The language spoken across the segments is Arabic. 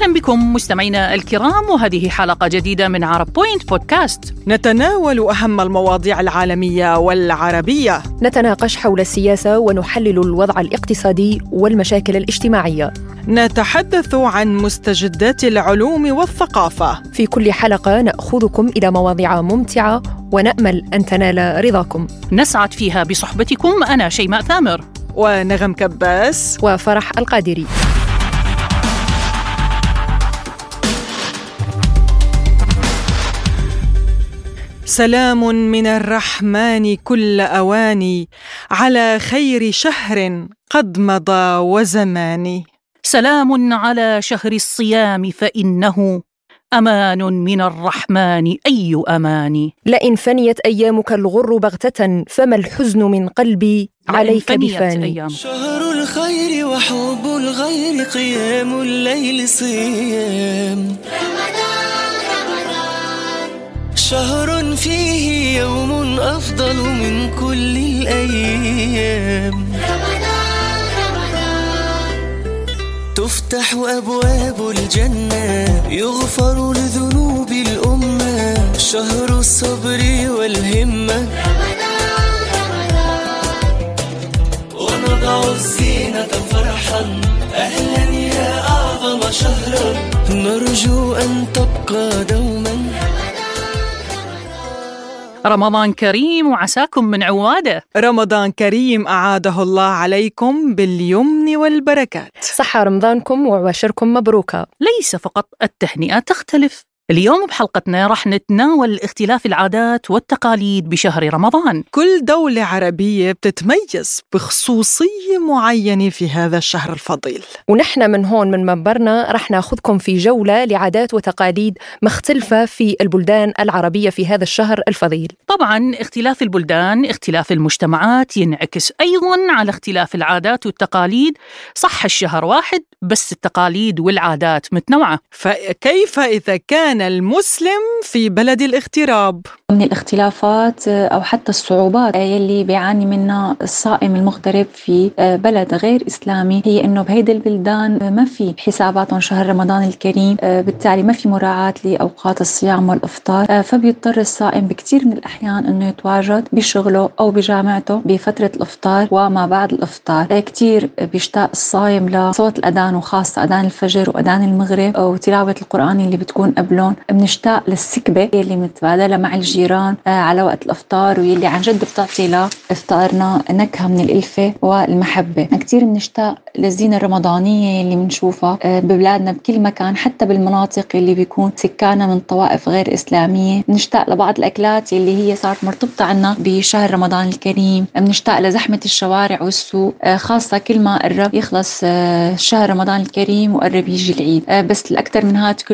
أهلا بكم مستمعينا الكرام، وهذه حلقة جديدة من عرب بوينت بودكاست. نتناول أهم المواضيع العالمية والعربية، نتناقش حول السياسة ونحلل الوضع الاقتصادي والمشاكل الاجتماعية، نتحدث عن مستجدات العلوم والثقافة. في كل حلقة نأخذكم إلى مواضيع ممتعة ونأمل أن تنال رضاكم. نسعد فيها بصحبتكم، أنا شيماء ثامر ونغم كباس وفرح القادري. سلام من الرحمن كل أواني، على خير شهر قد مضى وزمان. سلام على شهر الصيام، فإنه أمان من الرحمن أي أمان. لئن فنيت أيامك الغر بغتة، فما الحزن من قلبي عليك بفاني. شهر الخير وحب الغير، قيام الليل صيام شهر فيه يوم أفضل من كل الأيام. تفتح أبواب الجنة، يغفر لذنوب الأمة، شهر الصبر والهمة. ونضع الزينة فرحا، أهلا يا أعظم شهر، نرجو أن تبقى دوما. رمضان كريم وعساكم من عواده. رمضان كريم أعاده الله عليكم باليمن والبركات. صحة رمضانكم وعواشركم مبروكة. ليس فقط التهنئة تختلف. اليوم بحلقتنا رح نتناول اختلاف العادات والتقاليد بشهر رمضان. كل دولة عربية بتتميز بخصوصية معينة في هذا الشهر الفضيل، ونحن من هون من منبرنا رح ناخذكم في جولة لعادات وتقاليد مختلفة في البلدان العربية في هذا الشهر الفضيل. طبعا اختلاف البلدان، اختلاف المجتمعات ينعكس أيضا على اختلاف العادات والتقاليد. صح الشهر واحد بس التقاليد والعادات متنوعة. فكيف إذا كان المسلم في بلد الاغتراب؟ من الاختلافات أو حتى الصعوبات يلي بيعاني منها الصائم المغترب في بلد غير إسلامي، هي إنه بهيدي البلدان ما في حساباتهم شهر رمضان الكريم، بالتالي ما في مراعاة لأوقات الصيام والإفطار، فبيضطر الصائم بكتير من الأحيان إنه يتواجد بشغله أو بجامعته بفترة الإفطار وما بعد الإفطار. كتير بيشتاق الصائم لصوت الأذان، وخاصة أذان الفجر وأذان المغرب وتلاوة القرآن اللي بتكون قبلهم. بنشتاق للسكبة اللي متبادلة مع الجيران على وقت الإفطار، واللي عن جد بتعطي لإفطارنا نكهة من الألفة والمحبة. كتير بنشتاق للزينة الرمضانية اللي بنشوفها ببلادنا بكل مكان، حتى بالمناطق اللي بيكون سكانها من طوائف غير إسلامية. بنشتاق لبعض الأكلات اللي هي صارت مرتبطة عنا بشهر رمضان الكريم. بنشتاق لزحمة الشوارع والسوق، خاصة كل ما قرب يخلص شهر رمضان الكريم وقرب يجي العيد. بس الأكثر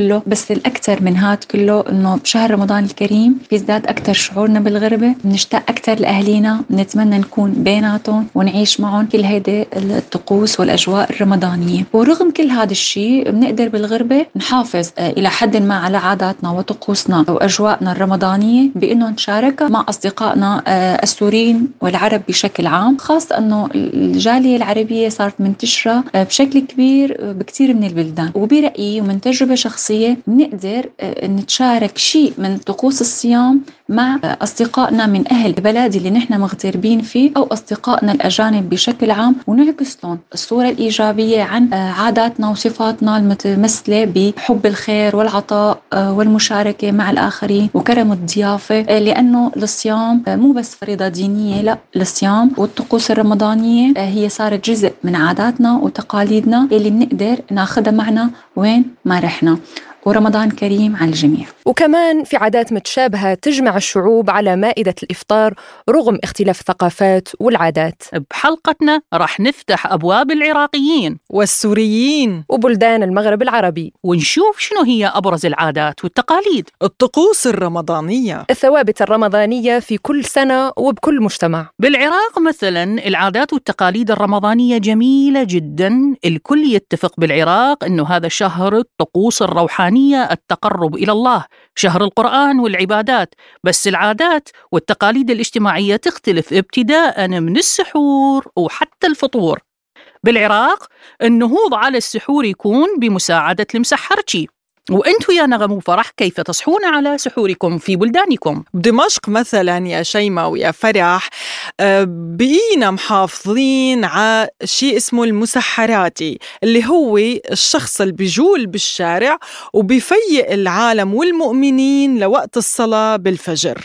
من هاد كله إنه بشهر رمضان الكريم بيزداد أكتر شعورنا بالغربة. بنشتاق أكتر لأهلينا، بنتمنى نكون بيناتهم ونعيش معهم كل هيدا الطقوس والأجواء الرمضانية. ورغم كل هذا الشيء بنقدر بالغربة نحافظ إلى حد ما على عاداتنا وطقوسنا وأجواءنا الرمضانية، بأنه نشاركها مع أصدقائنا السوريين والعرب بشكل عام، خاصة أنه الجالية العربية صارت منتشرة بشكل كبير بكتير من البلدان. وبرأيي ومن تجربة شخصية بنقدر نتشارك شيء من طقوس الصيام مع أصدقائنا من أهل البلد اللي نحن مغتربين فيه، أو أصدقائنا الأجانب بشكل عام، ونعكس لهم الصورة الإيجابية عن عاداتنا وصفاتنا المتمثلة بحب الخير والعطاء والمشاركة مع الآخرين وكرم الضيافة. لأنه الصيام مو بس فريضة دينية، لا، الصيام والطقوس الرمضانية هي صارت جزء من عاداتنا وتقاليدنا اللي بنقدر ناخدها معنا وين ما رحنا. ورمضان كريم على الجميع. وكمان في عادات متشابهة تجمع الشعوب على مائدة الإفطار رغم اختلاف الثقافات والعادات. بحلقتنا رح نفتح أبواب العراقيين والسوريين وبلدان المغرب العربي، ونشوف شنو هي أبرز العادات والتقاليد، الطقوس الرمضانية، الثوابت الرمضانية في كل سنة وبكل مجتمع. بالعراق مثلا العادات والتقاليد الرمضانية جميلة جدا. الكل يتفق بالعراق أنه هذا شهر الطقوس الروحانية، التقرب إلى الله، شهر القرآن والعبادات. بس العادات والتقاليد الاجتماعية تختلف ابتداء من السحور وحتى الفطور. بالعراق النهوض على السحور يكون بمساعدة المسحرجي. وأنتوا يا نغم وفرح كيف تصحون على سحوركم في بلدانكم؟ بدمشق مثلا يا شيماء ويا فرح بقينا محافظين على شيء اسمه المسحراتي، اللي هو الشخص اللي بيجول بالشارع وبيفيق العالم والمؤمنين لوقت الصلاة بالفجر.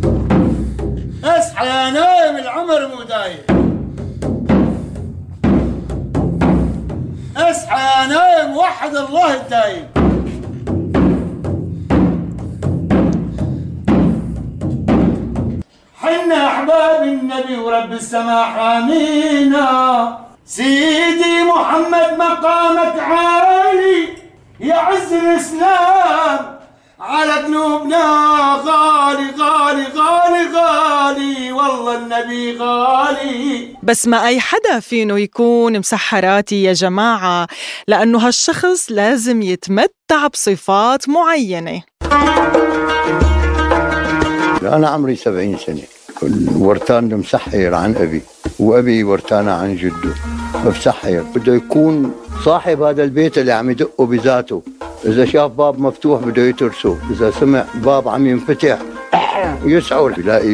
اصحى يا نايم، العمر مو دايم. اصحى يا نايم، وحد الله الدايم. حنا أحباب النبي ورب السماء حامينا، سيدي محمد مقامك عالي، يعز الإسلام على قلوبنا غالي غالي غالي غالي، والله النبي غالي. بس ما أي حدا فينه يكون مسحراتي يا جماعة، لأنه هالشخص لازم يتمتع بصفات معينة. أنا عمري 70 سنة، ورثان مسحر عن أبي، وأبي ورثانا عن جده، فمسحر بده يكون صاحب هذا البيت اللي عم يدقه بذاته. إذا شاف باب مفتوح بده يترسه، إذا سمع باب عم ينفتح يسعر، يلاقي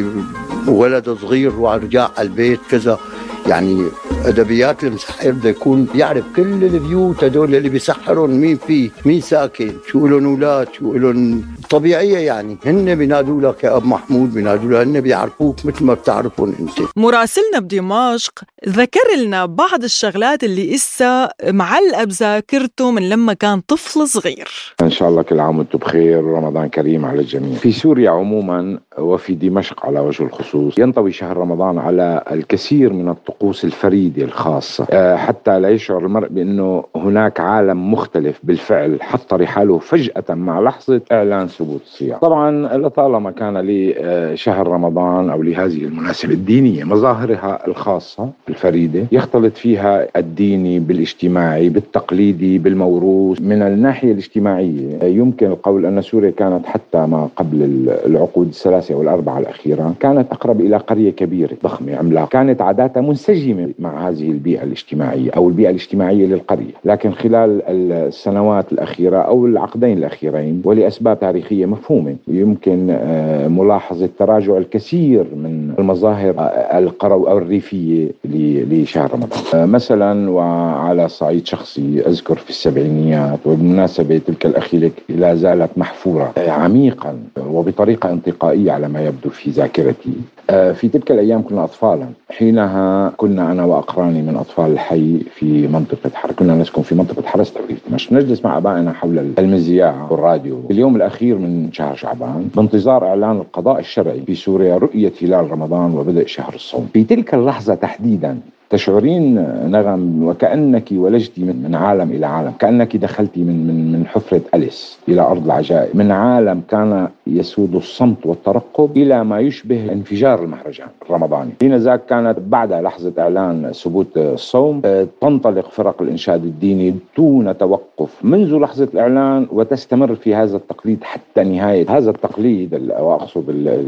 ولد صغير ورجع على البيت كذا. يعني أدبيات المسحر بده يكون يعرف كل البيوت هدول اللي بيسحرون، مين فيه، مين ساكن، شو لهم أولاد، شو لهم طبيعية. يعني هن بينادوا لك يا أب محمود، بينادوا لك، هن بيعرفوك مثل ما بتعرفون أنت. مراسلنا بدمشق ذكر لنا بعض الشغلات اللي إسا معلقة بذاكرته من لما كان طفل صغير. إن شاء الله كل عام وانتم بخير ورمضان كريم على الجميع. في سوريا عموما وفي دمشق على وجه الخصوص ينطوي شهر رمضان على الكثير من الطقوس الفريدة الخاصة، حتى لا يشعر المرء بأنه هناك عالم مختلف بالفعل حط رحاله فجأة مع لحظة إعلان ثبوت الصيام. طبعا لطالما كان لشهر رمضان أو لهذه المناسبة الدينية مظاهرها الخاصة الفريدة، يختلط فيها الديني بالاجتماعي بالتقليدي بالموروث. من الناحية الاجتماعية يمكن القول أن سوريا كانت حتى ما قبل العقود الثلاثة أو الأربعة الأخيرة كانت أقرب إلى قرية كبيرة ضخمة عملاقة، كانت عاداتها منسجمة مع هذه البيئة الاجتماعية أو البيئة الاجتماعية للقرية. لكن خلال السنوات الأخيرة أو العقدين الأخيرين ولأسباب تاريخية مفهومة يمكن ملاحظة تراجع الكثير من المظاهر القرو أو الريفية لشهر رمضان. مثلا وعلى صعيد شخصي أذكر في السبعينيات، وبالمناسبة تلك الأخيرة لا زالت محفورة عميقا وبطريقة انتقائية على ما يبدو في ذاكرتي. في تلك الأيام كنا أطفالا، حينها كنا أنا وأقراني من أطفال الحي في منطقة حرس، كنا نسكن في منطقة حرس توريد دمشق، نجلس مع أبائنا حول المذياع والراديو في اليوم الأخير من شهر شعبان بانتظار إعلان القضاء الشرعي في سوريا رؤية هلال رمضان وبدء شهر الصوم. في تلك اللحظة تحديدا تشعرين نغم وكأنك ولجتي من عالم إلى عالم، كأنك دخلتي من حفرة أليس إلى أرض العجائب، من عالم كان يسود الصمت والترقب إلى ما يشبه انفجار المهرجان الرمضاني. حين ذاك كانت بعد لحظة إعلان ثبوت الصوم تنطلق فرق الإنشاد الديني دون توقف منذ لحظة الإعلان وتستمر في هذا التقليد حتى نهاية هذا التقليد، وأقصد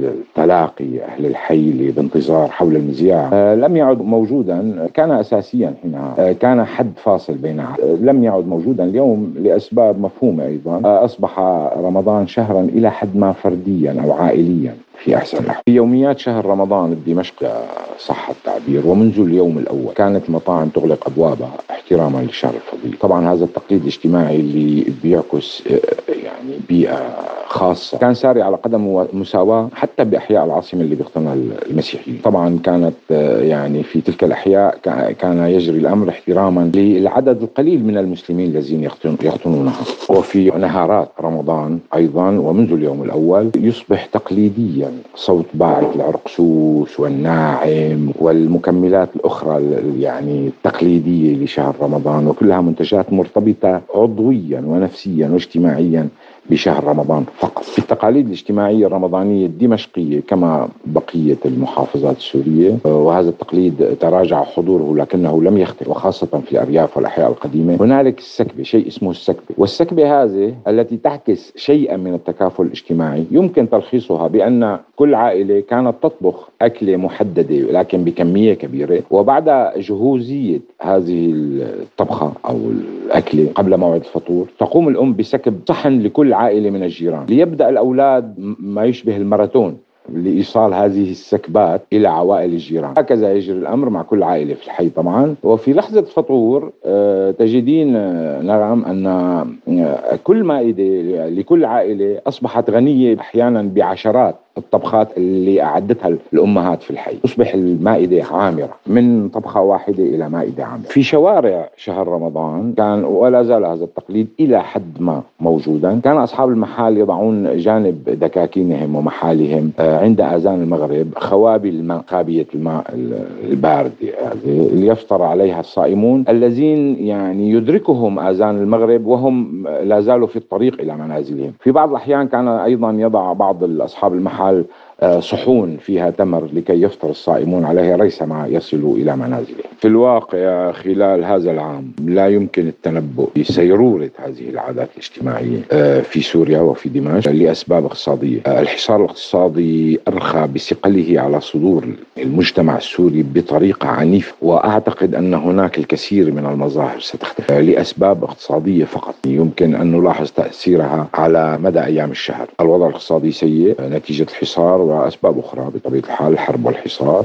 التلاقي أهل الحي بانتظار حول المذياع لم يعد موجودا. كان أساسيا حينها، كان حد فاصل بينها، لم يعد موجودا اليوم لأسباب مفهومة أيضا. أصبح رمضان شهرا إلى حد ما فرديا أو عائليا في أحسن الأحوال. في يوميات شهر رمضان بدمشق صح التعبير ومنذ اليوم الأول كانت المطاعم تغلق أبوابها احتراما للشهر الفضيل. طبعا هذا التقليد الاجتماعي اللي بيعكس يعني بيئة خاصة كان ساري على قدم مساواة حتى بأحياء العاصمة اللي بيقطنها المسيحيين. طبعا كانت يعني في تلك الأحياء كان يجري الأمر احتراما للعدد القليل من المسلمين الذين يقطنونها. وفي نهارات رمضان أيضا ومنذ اليوم الأول يصبح تقليديا صوت باعث العرقسوس والناعم والمكملات الأخرى يعني التقليدية لشهر رمضان، وكلها منتجات مرتبطة عضويا ونفسيا واجتماعيا بشهر رمضان فقط. في التقاليد الاجتماعية الرمضانية الدمشقية كما بقية المحافظات السورية، وهذا التقليد تراجع حضوره لكنه لم يختفي، وخاصة في الأرياف والأحياء القديمة هنالك السكبة، شيء اسمه السكبة، والسكبة هذه التي تعكس شيئا من التكافل الاجتماعي يمكن تلخيصها بأن كل عائلة كانت تطبخ أكلة محددة لكن بكمية كبيرة، وبعد جهوزية هذه الطبخة أو الأكلة قبل موعد الفطور تقوم الأم بسكب صحن لكل عائلة من الجيران، ليبدأ الأولاد ما يشبه الماراثون لإيصال هذه السكبات إلى عوائل الجيران. هكذا يجري الأمر مع كل عائلة في الحي طبعا. وفي لحظة فطور تجدين نعم أن كل مائدة لكل عائلة أصبحت غنية أحيانا بعشرات الطبخات اللي أعدتها الأمهات في الحي، تصبح المائدة عامرة من طبخة واحدة إلى مائدة عامرة. في شوارع شهر رمضان كان ولا زال هذا التقليد إلى حد ما موجودا، كان أصحاب المحال يضعون جانب دكاكينهم ومحالهم عند أذان المغرب خوابي الماء، خابية الماء البارد اللي يفطر عليها الصائمون الذين يعني يدركهم أذان المغرب وهم لا زالوا في الطريق إلى منازلهم. في بعض الأحيان كان أيضا يضع بعض أصحاب المحال صحون فيها تمر لكي يفطر الصائمون عليها ريثما يصلوا إلى منازلهم. في الواقع خلال هذا العام لا يمكن التنبؤ بسيرورة هذه العادات الاجتماعية في سوريا وفي دمشق لأسباب اقتصادية. الحصار الاقتصادي أرخى بثقله على صدور المجتمع السوري بطريقة عنيفة، وأعتقد أن هناك الكثير من المظاهر ستختفي لأسباب اقتصادية فقط يمكن أن نلاحظ تأثيرها على مدى أيام الشهر. الوضع الاقتصادي سيء نتيجة الحصار وأسباب أخرى بطبيعة الحال، الحرب والحصار،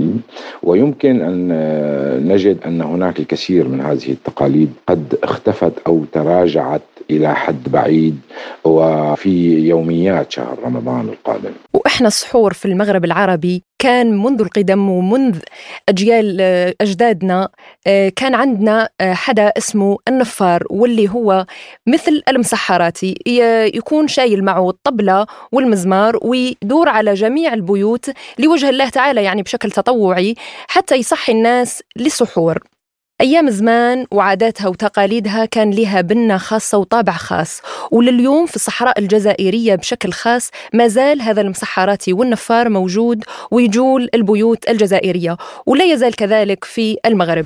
ويمكن أن نجد أن هناك الكثير من هذه التقاليد قد اختفت أو تراجعت إلى حد بعيد وفي يوميات شهر رمضان القادم. وإحنا السحور في المغرب العربي كان منذ القدم ومنذ أجيال أجدادنا كان عندنا حدا اسمه النفار، واللي هو مثل المسحراتي، يكون شايل معه الطبلة والمزمار ويدور على جميع البيوت لوجه الله تعالى، يعني بشكل تطوعي حتى يصحي الناس للسحور. أيام زمان وعاداتها وتقاليدها كان لها بنة خاصة وطابع خاص، ولليوم في الصحراء الجزائرية بشكل خاص ما زال هذا المسحراتي والنفار موجود ويجول البيوت الجزائرية، ولا يزال كذلك في المغرب.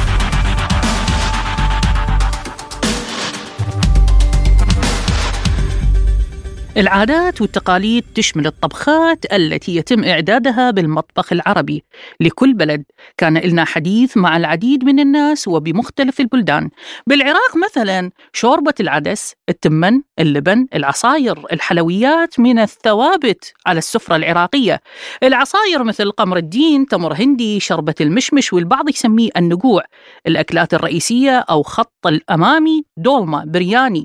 العادات والتقاليد تشمل الطبخات التي يتم إعدادها بالمطبخ العربي لكل بلد. كان لنا حديث مع العديد من الناس وبمختلف البلدان. بالعراق مثلا شوربة العدس، التمن، اللبن، العصاير، الحلويات من الثوابت على السفرة العراقية. العصاير مثل قمر الدين، تمر هندي، شربة المشمش، والبعض يسميه النقوع. الأكلات الرئيسية أو خط الأمامي دولمة، برياني،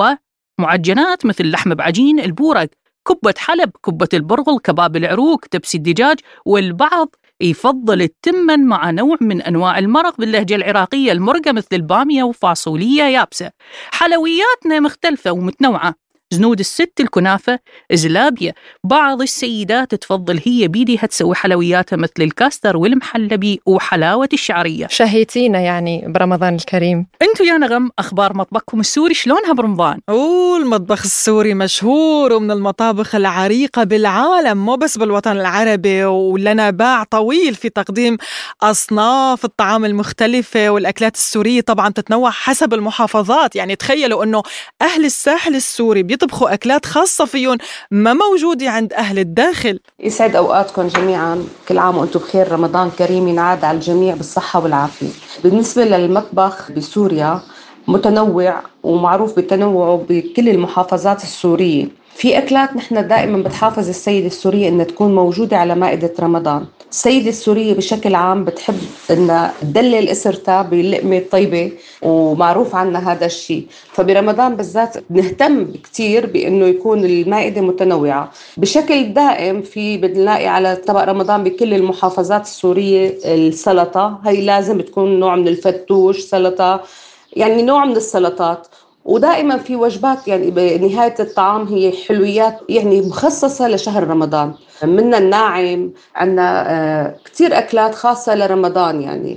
ومعجنات مثل لحم بعجين، البورق، كبة حلب، كبة البرغل، كباب العروق، تبسي الدجاج. والبعض يفضل التمن مع نوع من أنواع المرق باللهجة العراقية، المرقة مثل البامية وفاصولية يابسة. حلوياتنا مختلفة ومتنوعة، زنود الست، الكنافة، زلابية. بعض السيدات تفضل هي بيدها تسوي حلوياتها مثل الكاستر والمحلبي وحلاوة الشعرية. شهيتينا يعني برمضان الكريم. انتو يا نغم أخبار مطبخكم السوري شلونها برمضان؟ المطبخ السوري مشهور ومن المطابخ العريقة بالعالم، مو بس بالوطن العربي، ولنا باع طويل في تقديم أصناف الطعام المختلفة. والأكلات السورية طبعا تتنوع حسب المحافظات، يعني تخيلوا أنه أهل الساحل السوري بيطبخوا أكلات خاصة فيهم ما موجودة عند أهل الداخل. يسعد أوقاتكم جميعا، كل عام وأنتم بخير، رمضان كريم ينعاد على الجميع بالصحة والعافية. بالنسبة للمطبخ بسوريا متنوع ومعروف بتنوعه بكل المحافظات السورية. في أكلات نحن دائما بتحافظ السيدة السورية أنها تكون موجودة على مائدة رمضان. السيدة السورية بشكل عام بتحب أن تدلل أسرتها باللقمة الطيبة، ومعروف عنا هذا الشيء. فبرمضان بالذات نهتم كتير بأنه يكون المائدة متنوعة بشكل دائم. بنلاقي على طبق رمضان بكل المحافظات السورية السلطة، هي لازم تكون نوع من الفتوش، سلطة يعني نوع من السلطات. ودائما في وجبات يعني بنهاية الطعام هي حلويات يعني مخصصة لشهر رمضان. مننا الناعم، عنا كتير أكلات خاصة لرمضان. يعني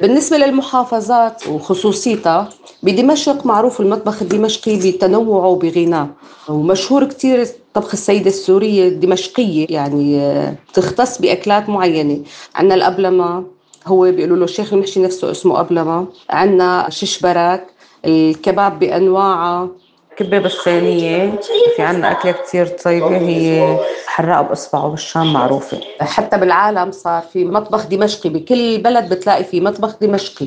بالنسبة للمحافظات وخصوصيتها، بدمشق معروف المطبخ الدمشقي بتنوعه وبغناه، ومشهور كتير طبخ السيدة السورية الدمشقية، يعني تختص بأكلات معينة. عنا الأبلمة، هو بيقولوا له الشيخ المحشي نفسه اسمه أبلمة. عنا ششبرك، الكباب بأنواعه، كبة بالصينية. في عنا أكلة كتير طيبة هي حراق بإصبعه بالشام معروفة. حتى بالعالم صار في مطبخ دمشقي، بكل بلد بتلاقي في مطبخ دمشقي.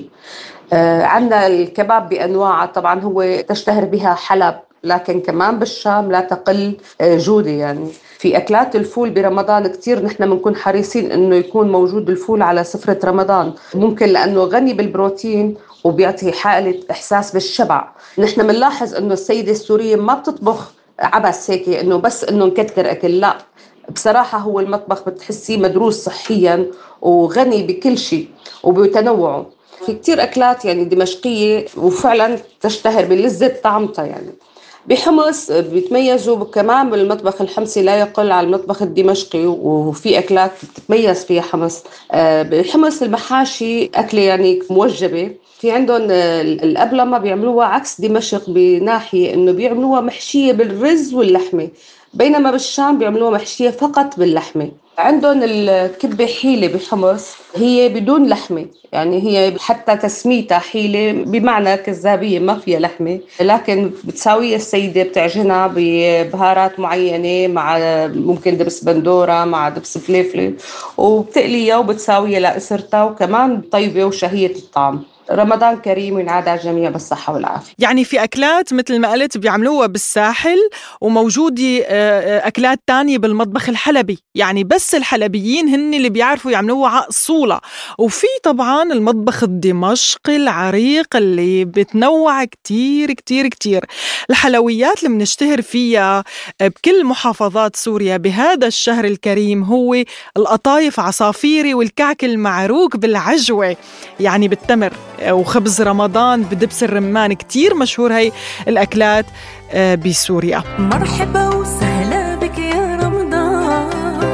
عنا الكباب بأنواعه، طبعا هو تشتهر بها حلب، لكن كمان بالشام لا تقل جودة. يعني في أكلات الفول برمضان كتير نحن بنكون حريصين إنه يكون موجود الفول على سفرة رمضان، ممكن لأنه غني بالبروتين وبيعطي حالة إحساس بالشبع. نحن بنلاحظ إنه السيدة السورية ما بتطبخ عبس هيك إنه بس إنه نكتر أكل، لا، بصراحة هو المطبخ بتحسيه مدروس صحيا وغني بكل شيء وبتنوعه. في كتير أكلات يعني دمشقية وفعلا تشتهر بلذة طعمتها. يعني بحمص بيتميزوا كمان بالمطبخ الحمصي، لا يقل على المطبخ الدمشقي، وفي أكلات بتتميز فيها حمص. بالحمص المحاشي أكلة يعني موجبة. في عندهم الأبلمة بيعملوها عكس دمشق بناحية إنه بيعملوها محشية بالرز واللحمة، بينما بالشام بيعملوها محشية فقط باللحمة. عندهم الكبة حيلة بحمص، هي بدون لحمة، يعني هي حتى تسميتها حيلة بمعنى كذابية، ما فيها لحمة، لكن بتساويها السيدة بتعجنها ببهارات معينة، مع ممكن دبس بندورة مع دبس فليفل، وبتقليها وبتساويها لأسرتها، وكمان طيبة وشهية الطعم. رمضان كريم وينعاد على الجميع بالصحة والعافية. يعني في أكلات مثل ما قلت بيعملوها بالساحل، وموجودة أكلات تانية بالمطبخ الحلبي، يعني بس الحلبيين هن اللي بيعرفوا يعملوها على أصولها. وفي طبعا المطبخ الدمشقي العريق اللي بتنوع كتير كتير كتير. الحلويات اللي بنشتهر فيها بكل محافظات سوريا بهذا الشهر الكريم هو القطايف عصافيري والكعك المعروق بالعجوة، يعني بالتمر، وخبز رمضان بدبس الرمان. كتير مشهور هاي الأكلات بسوريا. مرحبا وسهلا بك يا رمضان،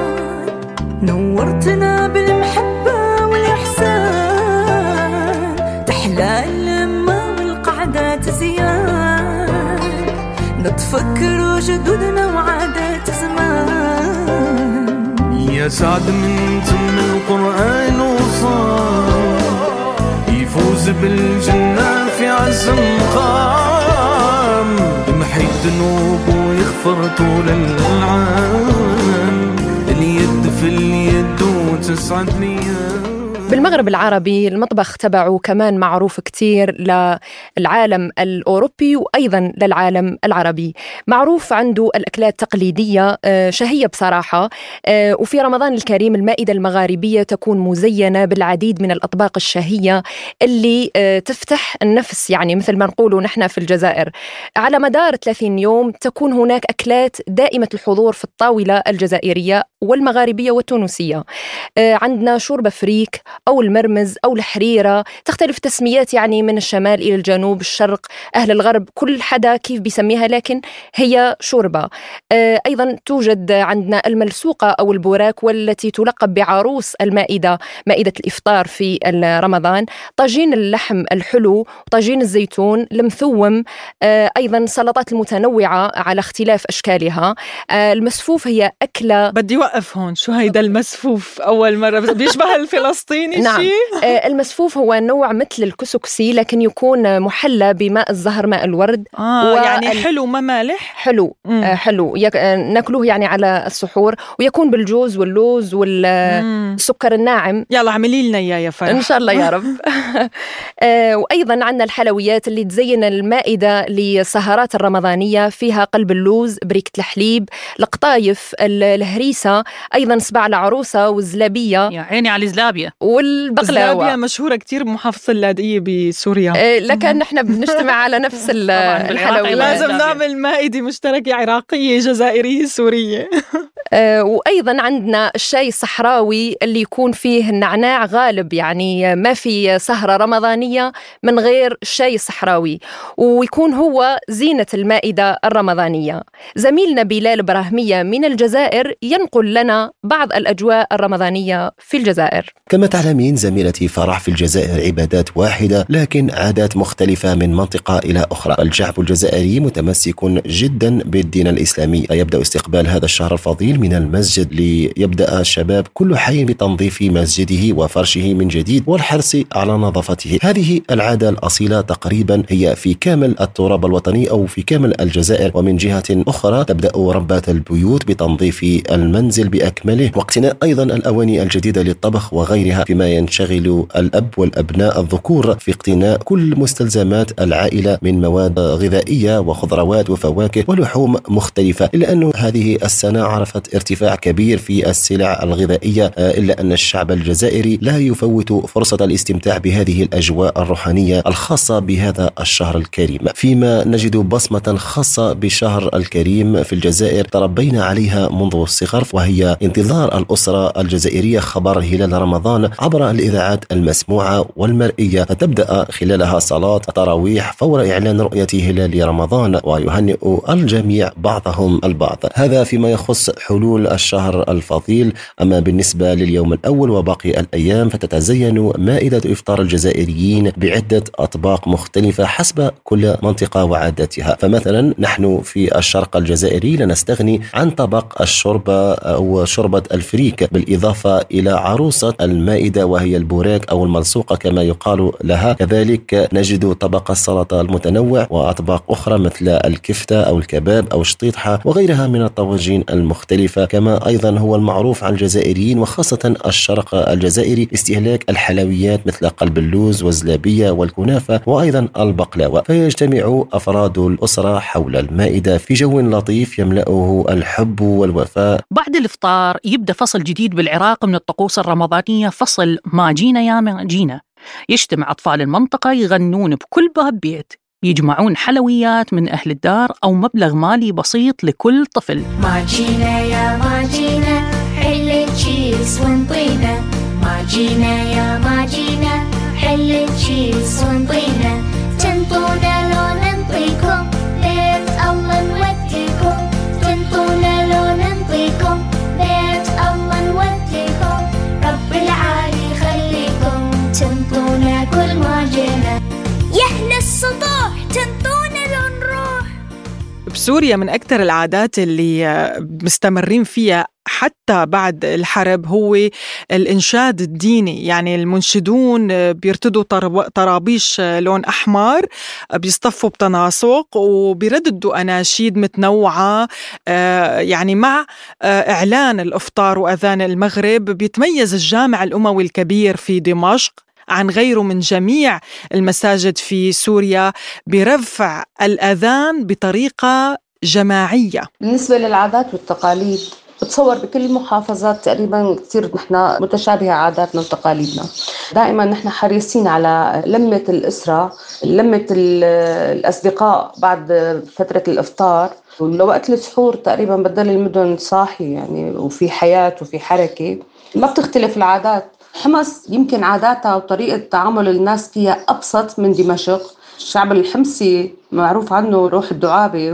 نورتنا بالمحبة والإحسان، تحلى اللمة والقعدات زيان، نتفكر جدودنا وعادات زمان. يا سعد من تم القرآن وصار، يفوز بالجنة في عز مقام، يمحي الذنوب ويغفر طول العام، اليد في اليد وتسعد نيام. بالمغرب العربي المطبخ تبعه كمان معروف كتير للعالم الأوروبي وأيضا للعالم العربي. معروف عنده الأكلات التقليدية شهية بصراحة. وفي رمضان الكريم المائدة المغاربية تكون مزينة بالعديد من الأطباق الشهية اللي تفتح النفس، يعني مثل ما نقوله نحن في الجزائر. على مدار 30 يوم تكون هناك أكلات دائمة الحضور في الطاولة الجزائرية والمغاربية والتونسية. عندنا شوربة فريك أو المرمز أو الحريرة، تختلف تسميات يعني من الشمال إلى الجنوب، الشرق، أهل الغرب، كل حدا كيف بيسميها، لكن هي شوربة. أيضا توجد عندنا الملسوقة أو البوراك، والتي تلقب بعروس المائدة، مائدة الإفطار في رمضان. طاجين اللحم الحلو، طاجين الزيتون المثوم، أيضا سلطات المتنوعة على اختلاف أشكالها. المسفوف هي أكلة. بدي وقف هون، شو هيدا المسفوف؟ أول مرة بيشبه الفلسطيني. نعم. المسفوف هو نوع مثل الكسكسي، لكن يكون محلى بماء الزهر، ماء الورد. يعني حلو ما مالح. حلو. حلو ناكلوه يعني على السحور، ويكون بالجوز واللوز والسكر الناعم. يلا اعملي لنا إياه يا فرح إن شاء الله يا رب. وأيضا عندنا الحلويات اللي تزين المائدة للسهرات الرمضانية، فيها قلب اللوز، بريكة الحليب، القطايف، الهريسة، أيضا سبع العروسة والزلابية. يا عيني على الزلابية والبقلاوة. الزلابية مشهورة كتير بمحافظة اللاذقية بسوريا. لكن نحن بنجتمع على نفس الحلويات. لازم نعمل مائدة مشتركة عراقية جزائرية سورية. وأيضا عندنا الشاي الصحراوي اللي يكون فيه النعناع غالب، يعني ما في سهرة رمضانية من غير الشاي الصحراوي، ويكون هو زينة المائدة الرمضانية. زميلنا بلال براهمية من الجزائر ينقل لنا بعض الأجواء الرمضانية في الجزائر. كما تعلمين زميلتي، فرح في الجزائر عبادات واحدة لكن عادات مختلفة من منطقة إلى أخرى. الشعب الجزائري متمسك جدا بالدين الإسلامي، فيبدأ استقبال هذا الشهر الفضيل من المسجد، ليبدأ الشباب كل حي بتنظيف مسجده وفرشه من جديد والحرص على نظافته. هذه العادة الأصيلة تقريبا هي في كامل التراب الوطني أو في كامل الجزائر. ومن جهة أخرى تبدأ ربات البيوت بتنظيف المنزل بأكمله واقتناء أيضا الأواني الجديدة للطبخ وغيرها، فيما ينشغل الأب والأبناء الذكور في اقتناء كل مستلزمات العائلة من مواد غذائية وخضروات وفواكه ولحوم مختلفة. إلا أن هذه السنة عرفت ارتفاع كبير في السلع الغذائية، إلا أن الشعب الجزائري لا يفوت فرصة الاستمتاع بهذه الأجواء الروحانية الخاصة بهذا الشهر الكريم. فيما نجد بصمة خاصة بالشهر الكريم في الجزائر تربينا عليها منذ الصغر، وهي انتظار الأسرة الجزائرية خبر هلال رمضان عبر الإذاعات المسموعة والمرئية، فتبدأ خلالها صلاة التراويح فور إعلان رؤية هلال رمضان ويهنئ الجميع بعضهم البعض. هذا فيما يخص حلول الشهر الفضيل. أما بالنسبة لليوم الأول وباقي الأيام فتتزين مائدة إفطار الجزائريين بعدة أطباق مختلفة حسب كل منطقة وعاداتها. فمثلا نحن في الشرق الجزائري لا نستغني عن طبق الشوربة أو شوربة الفريك، بالإضافة إلى عروسة المائدة وهي البوراك أو الملصوقة كما يقال لها. كذلك نجد طبق السلطة المتنوع وأطباق أخرى مثل الكفتة أو الكباب أو الشطيطحة وغيرها من الطواجين المختلفة. كما أيضا هو المعروف عن الجزائريين وخاصة الشرق الجزائري استهلاك الحلويات مثل قلب اللوز والزلابية والكنافة وأيضا البقلاوة. فيجتمع أفراد الأسرة حول المائدة في جو لطيف يملأه الحب والوفاء. بعد الإفطار يبدأ فصل جديد بالعراق من الطقوس الرمضانية، فصل ما جينا يا ما جينا. يجتمع أطفال المنطقة يغنون بكل باب بيت، يجمعون حلويات من أهل الدار أو مبلغ مالي بسيط لكل طفل. ما جينا يا ما جينا حل الشيس ونطينا، ما جينا يا ما جينا حل الشيس ونطينا، تنطونا لو ننطيكم بيت الله نوديكم، تنطونا لو ننطيكم بيت الله نوديكم، رب العالي خليكم تنطونا كل ما جينا، يحلى السطوح تنطونا لو نروح. بسوريا من أكثر العادات اللي مستمرين فيها حتى بعد الحرب هو الإنشاد الديني. يعني المنشدون بيرتدوا طرابيش لون أحمر، بيصطفوا بتناسق وبيرددوا أناشيد متنوعة. يعني مع إعلان الإفطار وأذان المغرب بيتميز الجامع الأموي الكبير في دمشق عن غيره من جميع المساجد في سوريا برفع الأذان بطريقة جماعية. بالنسبة للعادات والتقاليد بتصور بكل المحافظات تقريبا كثير نحن متشابهة عاداتنا وتقاليدنا. دائما نحن حريصين على لمة الأسرة، لمة الأصدقاء بعد فترة الإفطار، ولوقت السحور تقريبا بدل المدن صاحي يعني وفي حياة وفي حركة. ما بتختلف العادات. حمص يمكن عاداتها وطريقة تعامل الناس فيها أبسط من دمشق. الشعب الحمصي معروف عنه روح الدعابة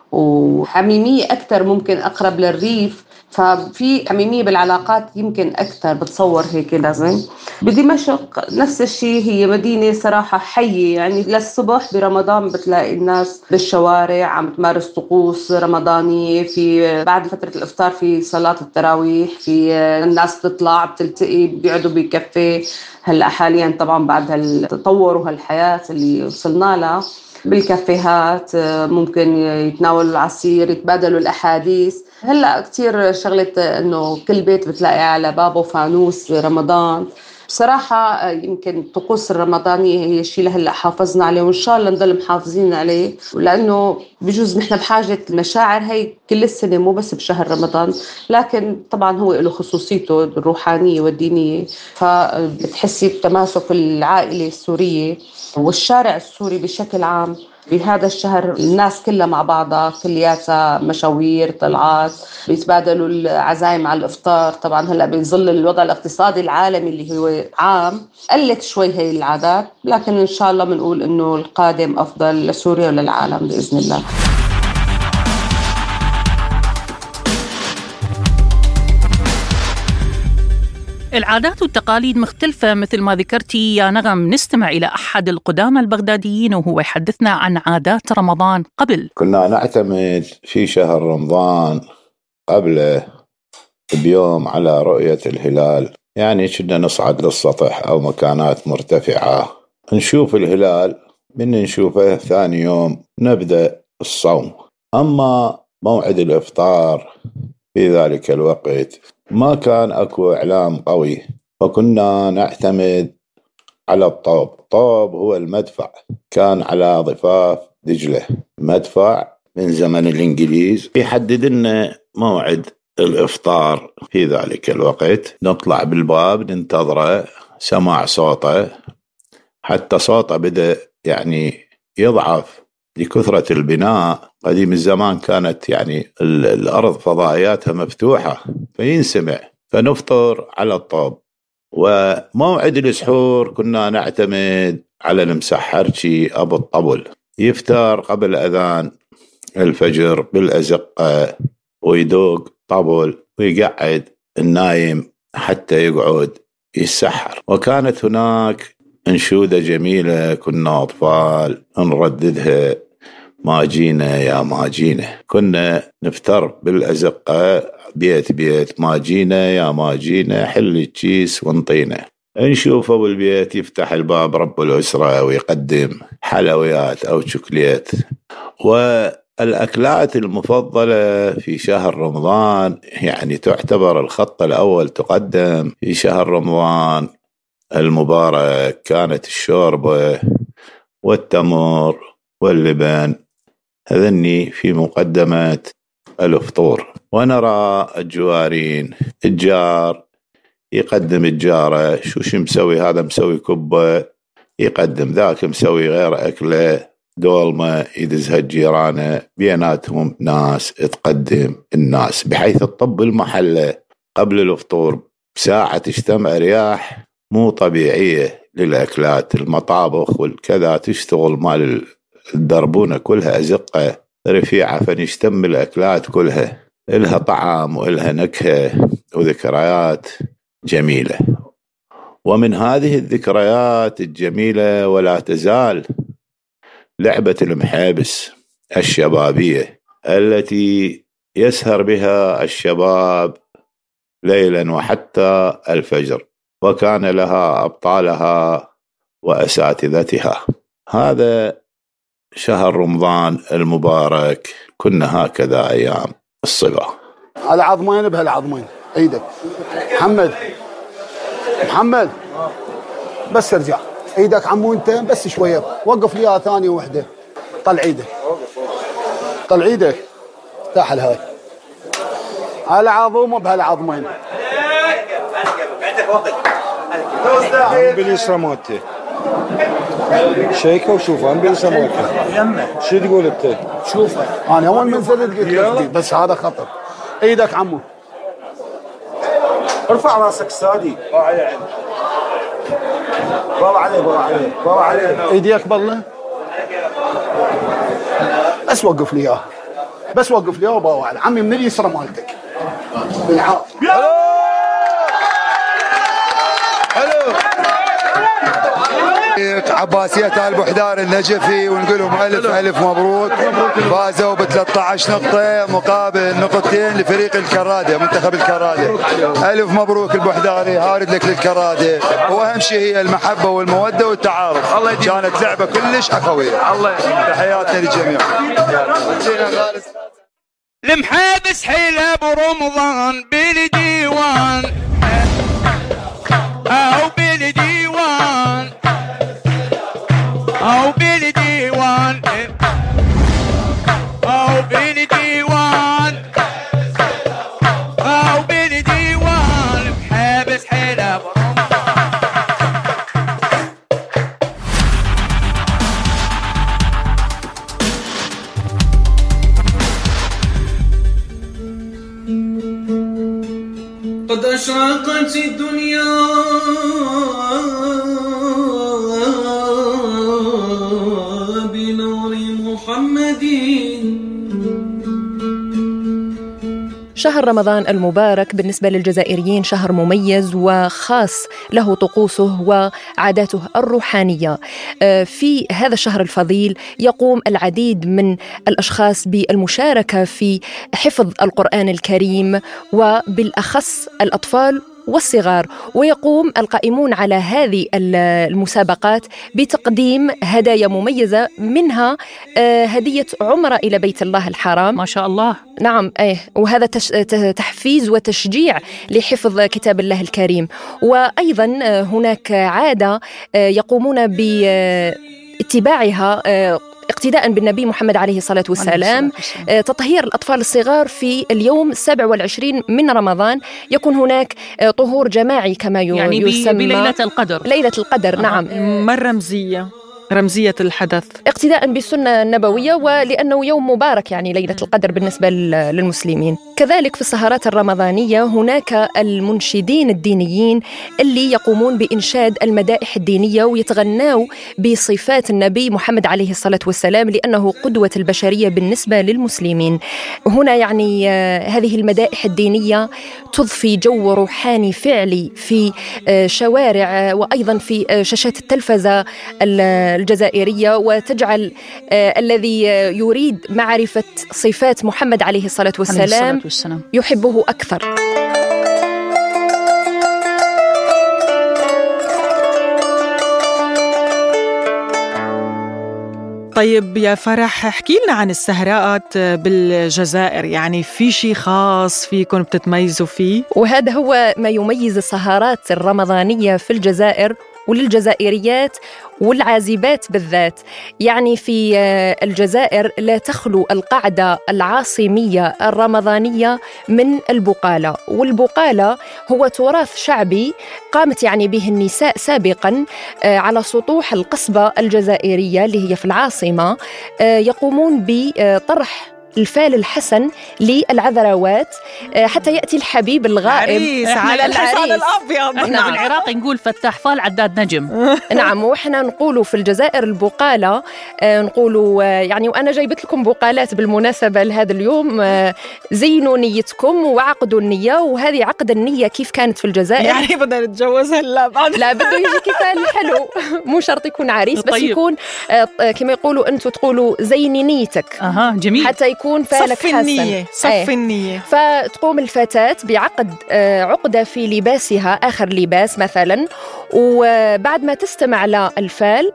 وحميمية أكثر، ممكن أقرب للريف، ففي حميمية بالعلاقات يمكن أكثر. بتصور هيك لازم. بدمشق نفس الشيء، هي مدينة صراحة حية، يعني للصبح برمضان بتلاقي الناس بالشوارع عم تمارس طقوس رمضانية. في بعد فترة الإفطار في صلاة التراويح، في الناس تطلع بتلتقي بيقعدوا بكافيه. هلأ حاليا طبعا بعد هالتطور وهالحياة اللي وصلنا لها بالكافيهات ممكن يتناولوا العصير، يتبادلوا الأحاديث. هلأ كتير شغلة إنه كل بيت بتلاقي على بابه فانوس رمضان. بصراحة يمكن الطقوس الرمضانية هي الشيء اللي هلأ حافظنا عليه وإن شاء الله نضل محافظين عليه، لأنه بجوز نحن بحاجة المشاعر هي كل السنة مو بس بشهر رمضان، لكن طبعا هو له خصوصيته الروحانية والدينية. فبتحسي بتماسك العائلة السورية والشارع السوري بشكل عام بهذا الشهر الناس كلها مع بعضها، كلياتها مشاوير طلعات، بيتبادلوا العزايم على الإفطار. طبعا هلأ بظل الوضع الاقتصادي العالمي اللي هو عام قلت شوي هي العادات، لكن إن شاء الله بنقول إنه القادم أفضل لسوريا وللعالم بإذن الله. العادات والتقاليد مختلفة مثل ما ذكرتي يا نغم. نستمع إلى أحد القدامى البغداديين وهو يحدثنا عن عادات رمضان قبل. كنا نعتمد في شهر رمضان قبله بيوم على رؤية الهلال، يعني كنا نصعد للسطح أو مكانات مرتفعة نشوف الهلال، من نشوفه ثاني يوم نبدأ الصوم. أما موعد الإفطار في ذلك الوقت ما كان أكو إعلام قوي، فكنا نعتمد على الطوب. الطوب هو المدفع، كان على ضفاف دجلة، مدفع من زمن الإنجليز يحدد لنا موعد الإفطار في ذلك الوقت. نطلع بالباب ننتظره، سماع صوته حتى صوته بدأ يعني يضعف لكثرة البناء. قديم الزمان كانت يعني الأرض فضائياتها مفتوحة فينسمع، فنفطر على الطوب. وموعد السحور كنا نعتمد على المسحرشي أبو الطبل، يفتر قبل أذان الفجر بالأزقة ويدوق طبل ويقعد النايم حتى يقعد يسحر. وكانت هناك أنشودة جميلة كنا أطفال نرددها، ما جينا يا ما جينا. كنا نفتر بالأزقة بيت بيت، ما جينا يا ما جينا، حل الكيس وانطينا. نشوفه بالبيت يفتح الباب رب الأسرة ويقدم حلويات أو شوكليت. والأكلات المفضلة في شهر رمضان يعني تعتبر الخط الأول تقدم في شهر رمضان المبارك، كانت الشوربة والتمر واللبن، هذني في مقدمة الفطور. ونرى الجوارين، الجار يقدم الجارة، شو مسوي هذا، مسوي كبة يقدم، ذاك مسوي غير أكله دولمة يدزها الجيرانة، بيناتهم ناس تقدم الناس، بحيث تطب المحلة قبل الفطور بساعة تجتمع رياح مو طبيعية للأكلات. المطابخ والكذا تشتغل مال الدربونة كلها أزقة رفيعة، فنشتم الأكلات كلها إلها طعام وإلها نكهة وذكريات جميلة. ومن هذه الذكريات الجميلة ولا تزال لعبة المحابس الشبابية التي يسهر بها الشباب ليلا وحتى الفجر، وكان لها أبطالها وأساتذتها. هذا شهر رمضان المبارك، كنا هكذا أيام الصبا. على عظمين بهالعظمين ايدك محمد بس ارجع ايدك عمو انت بس شويه، وقف لي ثانيه وحده، طلع ايدك تحل هاي على عظومه بهالعظمين باليسرى مالته شيكه وشوفه عم باليسرى مالته. شو تقول انت؟ شوفه انا اول ما نزلت قلت لك بس هذا خطر. ايدك عمو، ارفع راسك سادي. بابا عليه ايديك بالله، بس وقف لي اياه، بابا على عمي من اليسرى مالتك بالعافيه. عباسية آل بحدار النجفي، ونقول لهم ألف مبروك. فازوا ب 13 نقطة مقابل نقطتين لفريق الكرادة، منتخب الكرادة. ألف مبروك البحداري، هارد لك للكرادة. وأهم شيء هي المحبة والمودة والتعارف، كانت لعبة كلش أخوية. تحياتنا للجميع. المحابس حيلة برمضان بالديوان أو بالديوان أو بالديوان أو بالديوان أو بالديوان محابس حيلة برمضان. أشرقت الدنيا بنور محمد. شهر رمضان المبارك بالنسبة للجزائريين شهر مميز وخاص له طقوسه وعاداته الروحانية. في هذا الشهر الفضيل يقوم العديد من الأشخاص بالمشاركة في حفظ القرآن الكريم وبالأخص الأطفال والصغار، ويقوم القائمون على هذه المسابقات بتقديم هدايا مميزة، منها هدية عمرة إلى بيت الله الحرام. ما شاء الله. نعم، وهذا تحفيز وتشجيع لحفظ كتاب الله الكريم. وأيضا هناك عادة يقومون باتباعها اقتداء بالنبي محمد عليه الصلاة والسلام، تطهير الأطفال الصغار في اليوم 27 من رمضان. يكون هناك طهور جماعي كما يعني يسمى بليلة القدر. ليلة القدر. نعم، مرة رمزية الحدث اقتداء بالسنة النبوية، ولأنه يوم مبارك يعني ليلة القدر بالنسبة للمسلمين. كذلك في السهرات الرمضانية هناك المنشدين الدينيين اللي يقومون بإنشاد المدائح الدينية ويتغنوا بصفات النبي محمد عليه الصلاة والسلام، لأنه قدوة البشرية بالنسبة للمسلمين. هنا يعني هذه المدائح الدينية تضفي جو روحاني فعلي في شوارع وأيضا في شاشات التلفزة الجزائرية، وتجعل الذي يريد معرفة صفات محمد عليه الصلاة والسلام يحبه أكثر. طيب يا فرح، احكي لنا عن السهرات بالجزائر، يعني في شيء خاص فيكم بتتميزوا فيه؟ وهذا هو ما يميز السهرات الرمضانية في الجزائر وللجزائريات والعازبات بالذات. يعني في الجزائر لا تخلو القاعدة العاصمية الرمضانية من البقالة، والبقالة هو تراث شعبي قامت يعني به النساء سابقا على سطوح القصبة الجزائرية اللي هي في العاصمة. يقومون بطرح الفال الحسن للعذراوات حتى يأتي الحبيب الغائب على الحصان الأبيض. احنا نعم. بالعراق نقول فتاح فال عداد نجم. نعم، وإحنا نقولوا في الجزائر البقالة، نقولوا يعني، وأنا جايبت لكم بقالات بالمناسبة لهذا اليوم. زينوا نيتكم وعقدوا النية، وهذه عقد النية كيف كانت في الجزائر. يعني بدنا نتجوز هلا بعد؟ لا، بده يجي كفال حلو، مو شرط يكون عريس، بس طيب. يكون كما يقولوا أنتوا تقولوا زيني نيتك. جميل. حتى يكون فالك حسن. صف النية. فتقوم الفتاة بعقد عقدة في لباسها، آخر لباس مثلا، وبعد ما تستمع للفال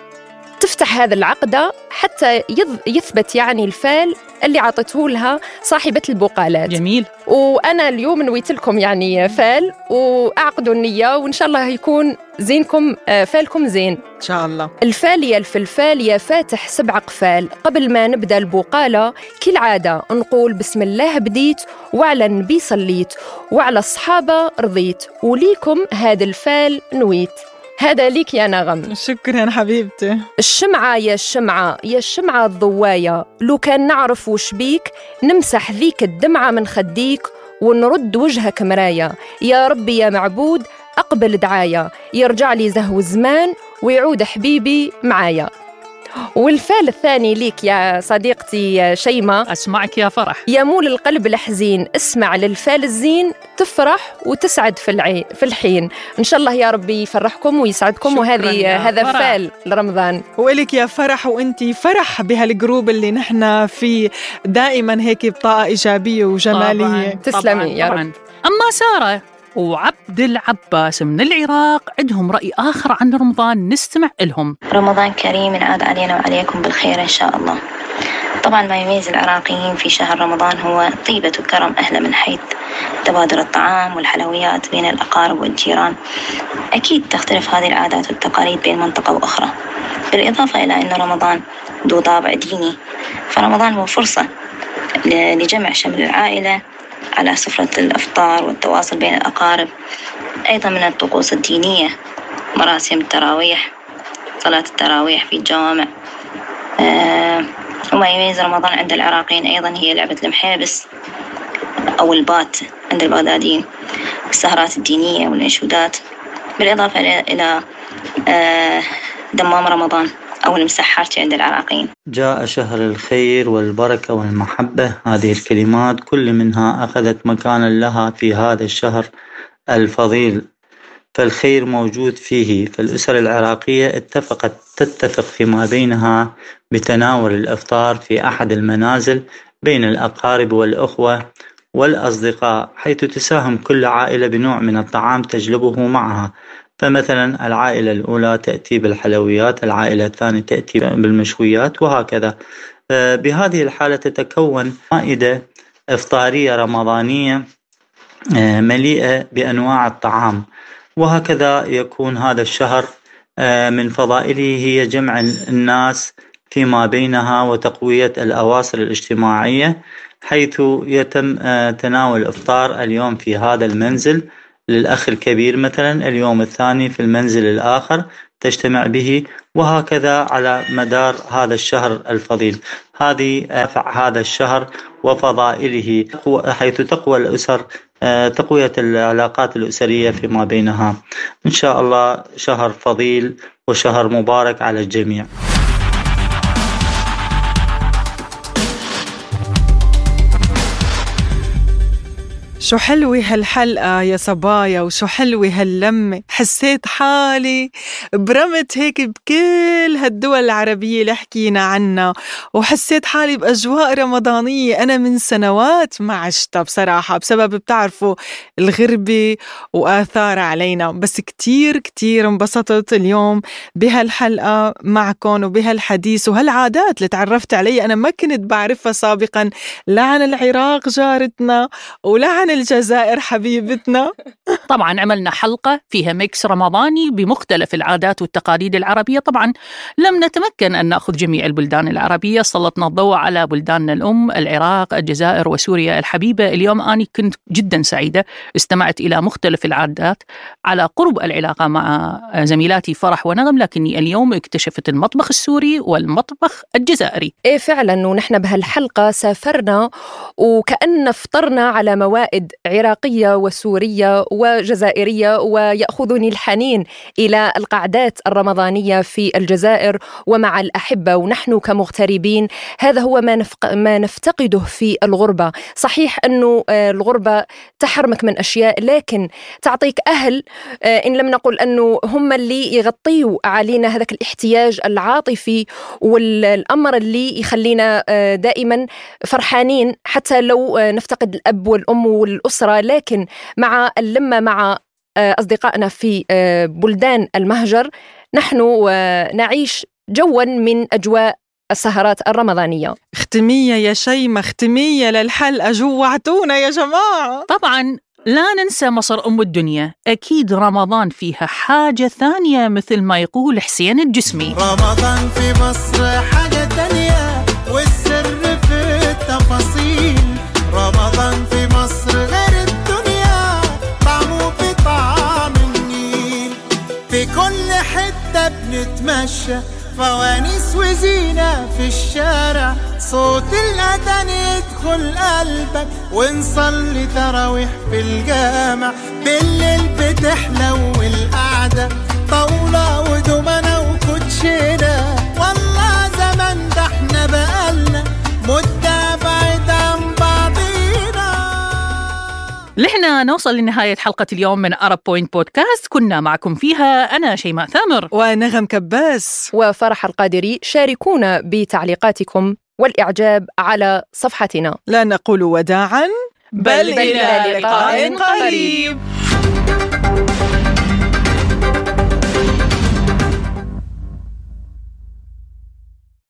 تفتح هذا العقدة حتى يثبت يعني الفال اللي عطته لها صاحبة البقالات. جميل. وأنا اليوم نويت لكم يعني فال، وأعقدوا النية، وإن شاء الله يكون زينكم فالكم زين إن شاء الله. الفالية الفلفالية فاتح 7 قفال. قبل ما نبدأ البقالة كالعادة نقول بسم الله بديت، وعلى النبي صليت، وعلى الصحابة رضيت، وليكم هذا الفال نويت. هذا ليك يا نغم. شكرا حبيبتي. الشمعة يا الشمعة يا الشمعة الضوايا، لو كان نعرف وش بيك نمسح ذيك الدمعة من خديك ونرد وجهك مرايا. يا ربي يا معبود أقبل دعايا، يرجع لي زهو الزمان ويعود حبيبي معايا. والفال الثاني ليك يا صديقتي شيماء. أسمعك يا فرح. يا مول القلب الحزين اسمع للفال الزين، تفرح وتسعد في الحين. إن شاء الله يا ربي يفرحكم ويسعدكم، هذا فال لرمضان. وإلك يا فرح، وإنتي فرح بهالجروب اللي نحن فيه دائما هيك بطاقة إيجابية وجمالية. تسلمي يا رب. أما سارة وعبد العباس من العراق عندهم رأي آخر عن رمضان، نستمع لهم. رمضان كريم ينعاد علينا وعليكم بالخير إن شاء الله. طبعا ما يميز العراقيين في شهر رمضان هو طيبة وكرم أهله، من حيث تبادل الطعام والحلويات بين الأقارب والجيران. أكيد تختلف هذه العادات والتقاليد بين منطقة وأخرى، بالإضافة إلى أن رمضان ذو طابع ديني، فرمضان هو فرصة لجمع شمل العائلة على سفرة الإفطار والتواصل بين الأقارب. أيضا من الطقوس الدينية مراسم التراويح، صلاة التراويح في الجوامع. وما يميز رمضان عند العراقيين أيضا هي لعبة المحابس أو البات عند البغداديين. والسهرات الدينية والأنشودات، بالإضافة إلى دمام رمضان أو المسحرات عند العراقيين. جاء شهر الخير والبركة والمحبة، هذه الكلمات كل منها أخذت مكانا لها في هذا الشهر الفضيل، فالخير موجود فيه. فالأسر العراقية تتفق فيما بينها بتناول الإفطار في أحد المنازل بين الأقارب والأخوة والأصدقاء، حيث تساهم كل عائلة بنوع من الطعام تجلبه معها. فمثلا العائلة الأولى تأتي بالحلويات، العائلة الثانية تأتي بالمشويات، وهكذا. بهذه الحالة تتكون مائدة إفطارية رمضانية مليئة بأنواع الطعام. وهكذا يكون هذا الشهر من فضائله هي جمع الناس فيما بينها وتقوية الأواصر الاجتماعية، حيث يتم تناول الإفطار اليوم في هذا المنزل للأخ الكبير مثلا، اليوم الثاني في المنزل الآخر تجتمع به، وهكذا على مدار هذا الشهر الفضيل. هذه هذا الشهر وفضائله، حيث تقوى الأسر، تقوية العلاقات الأسرية فيما بينها. إن شاء الله شهر فضيل وشهر مبارك على الجميع. شو حلوة هالحلقة يا صبايا، وشو حلوة هاللمة. حسيت حالي برمت هيك بكل هالدول العربية اللي حكينا عنها، وحسيت حالي بأجواء رمضانية أنا من سنوات ما عشتها بصراحة، بسبب بتعرفوا الغربة وآثار علينا. بس كتير كتير انبسطت اليوم بهالحلقة معكم وبهالحديث وهالعادات اللي تعرفت عليها أنا ما كنت بعرفها سابقا، لا عن العراق جارتنا ولا عن الجزائر حبيبتنا. طبعا عملنا حلقة فيها ميكس رمضاني بمختلف العادات والتقاليد العربية. طبعا لم نتمكن أن نأخذ جميع البلدان العربية، سلطنا الضوء على بلداننا الأم العراق، الجزائر وسوريا الحبيبة. اليوم أنا كنت جدا سعيدة، استمعت إلى مختلف العادات على قرب العلاقة مع زميلاتي فرح ونغم، لكني اليوم اكتشفت المطبخ السوري والمطبخ الجزائري. إيه فعلا، ونحن بهالحلقة سافرنا وكأن فطرنا على موائد عراقية وسورية وجزائرية، ويأخذني الحنين إلى القعدات الرمضانية في الجزائر ومع الأحبة. ونحن كمغتربين هذا هو ما نفتقده في الغربة. صحيح أنه الغربة تحرمك من أشياء، لكن تعطيك أهل، إن لم نقل أنه هم اللي يغطيوا علينا هذاك الاحتياج العاطفي والأمر اللي يخلينا دائما فرحانين، حتى لو نفتقد الأب والأم والأسرة. لكن مع اللمة مع أصدقائنا في بلدان المهجر نحن نعيش جوا من أجواء السهرات الرمضانية. اختمية يا شيمة، اختمية للحلقة، جوعتونا يا جماعة. طبعا لا ننسى مصر أم الدنيا، أكيد رمضان فيها حاجة ثانية مثل ما يقول حسين الجسمي. رمضان في مصر حاجة تانية والسر في التفاصيل. رمضان في مصر غير الدنيا، طعمه في طعم النيل. في كل حتة بنتمشى، فوانيس وزينة في الشارع، صوت الأذان يدخل قلبك، ونصلي تراويح في الجامع. بالليل بتحلو القعدة، طاولة ودومنة وكوتشينة. والله زمان ده احنا بقالنا مدة بعيد عن بعضينا. لحنا نوصل لنهاية حلقة اليوم من Arab Point بودكاست. كنا معكم فيها أنا شيماء ثامر ونغم كباس وفرح القادري. شاركونا بتعليقاتكم والإعجاب على صفحتنا. لا نقول وداعا بل إلى لقاء قريب.